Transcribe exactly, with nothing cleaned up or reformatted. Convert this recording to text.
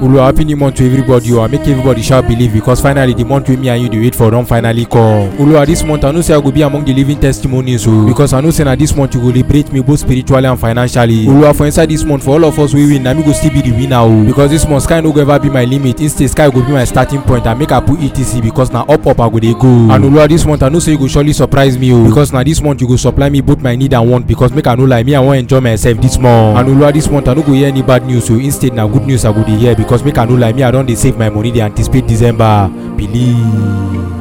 Oluwa, happy new month to everybody. I make everybody shout believe because finally the month with me and you dey wait for don finally come. Oluwa, this month I know say I go be among the living testimonies o, because I know say na this month you go liberate me both spiritually and financially. Oluwa, for inside this month for all of us we win, na me go still be the winner o, because this month sky no go ever be my limit. Instead sky go be my starting point and make I put etc because na up up I go dey go. And Oluwa, this month I know say you go surely surprise me o, because na this month you go supply me both my need and want, because make I no lie, me I wan enjoy myself this month. And Oluwa, this month I no go hear any bad news o, instead na good news I go dey hear, because make I no lie, me I don dey save my money dey anticipate December. Believe.